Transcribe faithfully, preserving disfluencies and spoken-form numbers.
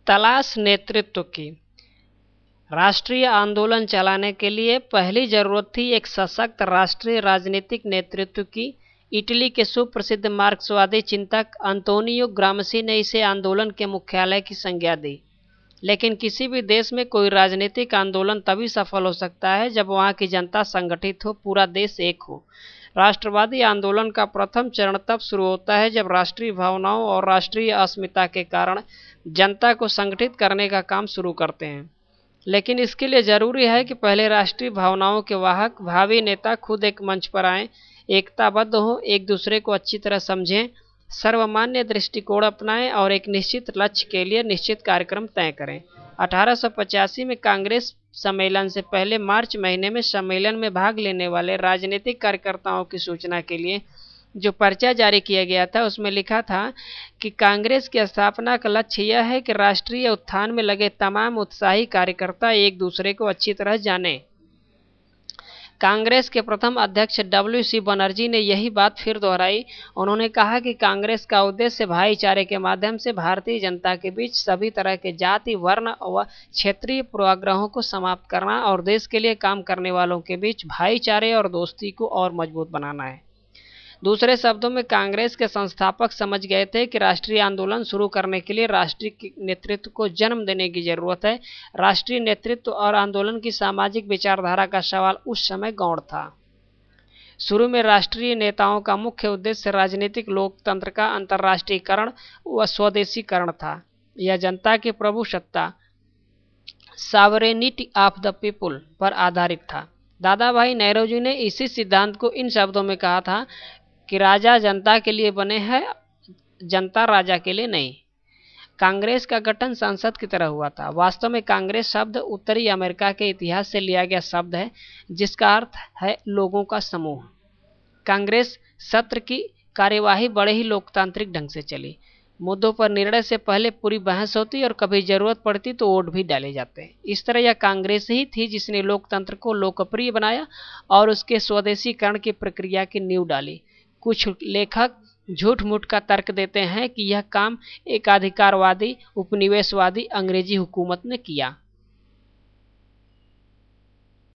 तलाश नेतृत्व की। राष्ट्रीय आंदोलन चलाने के लिए पहली जरूरत थी एक सशक्त राष्ट्रीय राजनीतिक नेतृत्व की। इटली के सुप्रसिद्ध मार्क्सवादी चिंतक अंतोनियो ग्रामसी ने इसे आंदोलन के मुख्यालय की संज्ञा दी। लेकिन किसी भी देश में कोई राजनीतिक आंदोलन तभी सफल हो सकता है जब वहाँ की जनता संगठित हो, पूरा देश एक हो। राष्ट्रवादी आंदोलन का प्रथम चरण तब शुरू होता है जब राष्ट्रीय भावनाओं और राष्ट्रीय अस्मिता के कारण जनता को संगठित करने का काम शुरू करते हैं। लेकिन इसके लिए जरूरी है कि पहले राष्ट्रीय भावनाओं के वाहक भावी नेता खुद एक मंच पर आएं, एकताबद्ध हों, एक दूसरे को अच्छी तरह समझें, सर्वमान्य दृष्टिकोण अपनाएं और एक निश्चित लक्ष्य के लिए निश्चित कार्यक्रम तय करें। अठारह सौ पचासी में कांग्रेस सम्मेलन से पहले मार्च महीने में सम्मेलन में भाग लेने वाले राजनीतिक कार्यकर्ताओं की सूचना के लिए जो पर्चा जारी किया गया था उसमें लिखा था कि कांग्रेस की स्थापना का लक्ष्य यह है कि राष्ट्रीय उत्थान में लगे तमाम उत्साही कार्यकर्ता एक दूसरे को अच्छी तरह जानें। कांग्रेस के प्रथम अध्यक्ष डब्ल्यू सी बनर्जी ने यही बात फिर दोहराई। उन्होंने कहा कि कांग्रेस का उद्देश्य भाईचारे के माध्यम से भारतीय जनता के बीच सभी तरह के जाति, वर्ण व क्षेत्रीय पूर्वाग्रहों को समाप्त करना और देश के लिए काम करने वालों के बीच भाईचारे और दोस्ती को और मजबूत बनाना है। दूसरे शब्दों में कांग्रेस के संस्थापक समझ गए थे कि राष्ट्रीय आंदोलन शुरू करने के लिए राष्ट्रीय नेतृत्व को जन्म देने की जरूरत है। राष्ट्रीय नेतृत्व और आंदोलन की सामाजिक विचारधारा का सवाल उस समय गौण था। शुरू में राष्ट्रीय नेताओं का मुख्य उद्देश्य राजनीतिक लोकतंत्र का अंतर्राष्ट्रीयकरण व स्वदेशीकरण था। यह जनता की प्रभुसत्ता सॉवरेनिटी ऑफ द पीपुल पर आधारित था। दादा भाई नौरोजी ने इसी सिद्धांत को इन शब्दों में कहा था कि राजा जनता के लिए बने हैं, जनता राजा के लिए नहीं। कांग्रेस का गठन संसद की तरह हुआ था। वास्तव में कांग्रेस शब्द उत्तरी अमेरिका के इतिहास से लिया गया शब्द है जिसका अर्थ है लोगों का समूह। कांग्रेस सत्र की कार्यवाही बड़े ही लोकतांत्रिक ढंग से चली। मुद्दों पर निर्णय से पहले पूरी बहस होती और कभी जरूरत पड़ती तो वोट भी डाले जाते। इस तरह यह कांग्रेस ही थी जिसने लोकतंत्र को लोकप्रिय बनाया और उसके स्वदेशीकरण की प्रक्रिया की नींव डाली। कुछ लेखक झूठ मूठ का तर्क देते हैं कि यह काम एकाधिकारवादी उपनिवेशवादी अंग्रेजी हुकूमत ने किया।